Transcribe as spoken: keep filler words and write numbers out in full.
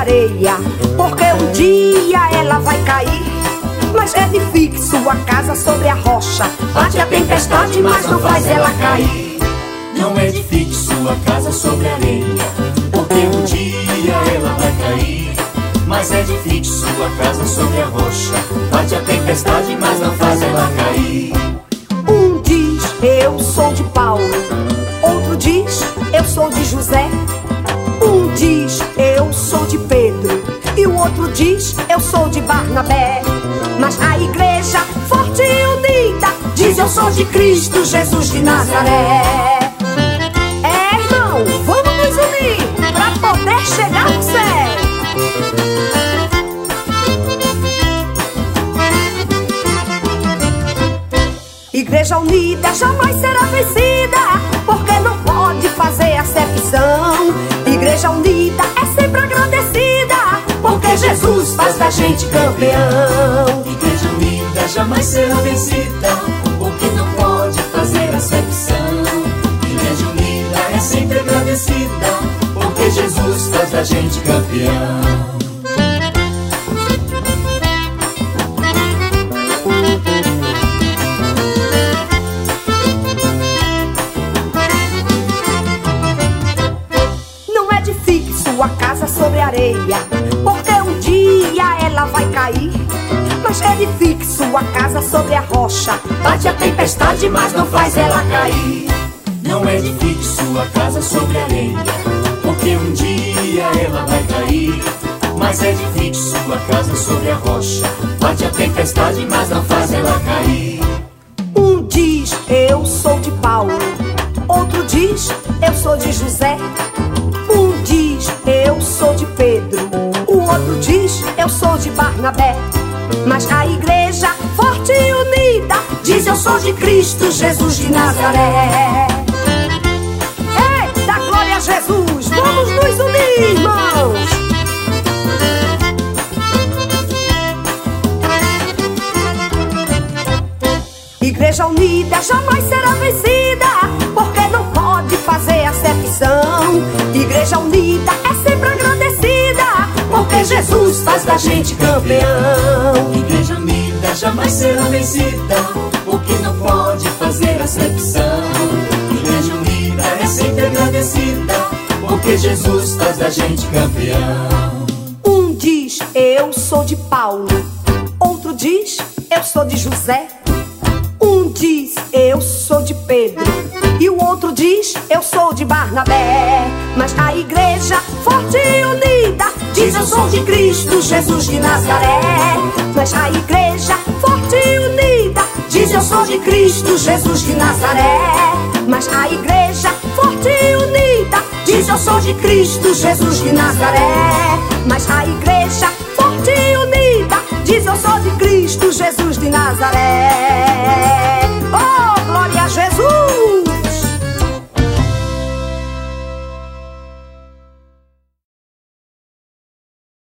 areia, porque um dia ela vai cair. Mas edifique sua casa sobre a rocha, bate a tempestade, mas não faz ela cair. Não edifique sua casa sobre areia, porque um dia ela vai cair. Mas edifique sua casa sobre a rocha, bate a tempestade, mas não faz ela cair. Um diz, eu sou de Paulo. Outro diz, eu sou de José. Um diz, eu sou de Pedro. E o outro diz, eu sou de Barnabé. Mas a igreja forte e unida diz, eu sou de Cristo Jesus de Nazaré. É, irmão, vamos nos unir pra poder chegar no céu. Igreja unida jamais será vencida, porque não pode fazer acepção. Igreja unida é sempre agradecida, porque Jesus faz da gente campeão. Igreja unida jamais será vencida, porque não pode fazer acepção. Igreja unida é sempre agradecida, porque Jesus faz da gente campeão. Sua casa sobre areia, porque um dia ela vai cair. Mas edifique sua casa sobre a rocha, bate a tempestade, mas não faz ela cair. Não edifique sua casa sobre areia, porque um dia ela vai cair. Mas edifique sua casa sobre a rocha, bate a tempestade, mas não faz ela cair. Um diz, eu sou de Paulo. Outro diz, eu sou de José. Um diz, eu sou de Pedro. O outro diz, eu sou de Barnabé. Mas a igreja forte e unida diz, eu sou de Cristo Jesus de Nazaré. Eita, glória a Jesus! Vamos nos unir, irmãos! Igreja unida jamais será vencida, porque não pode fazer acepção. Igreja unida é sempre agradecida, porque Jesus faz da gente campeão. Igreja unida jamais será vencida, porque não pode fazer acepção. Igreja unida é sempre agradecida, porque Jesus faz da gente campeão. Um diz, eu sou de Paulo. Outro diz, eu sou de José. Um diz, eu sou de Pedro. E o outro diz, eu sou de Barnabé. Mas a igreja forte e unida diz, eu sou de Cristo Jesus de Nazaré. Mas a igreja forte e unida diz, eu sou de Cristo Jesus de Nazaré. Mas a igreja forte e unida diz, eu sou de Cristo Jesus de Nazaré. Mas a igreja forte e unida diz, eu sou de Cristo Jesus de Nazaré.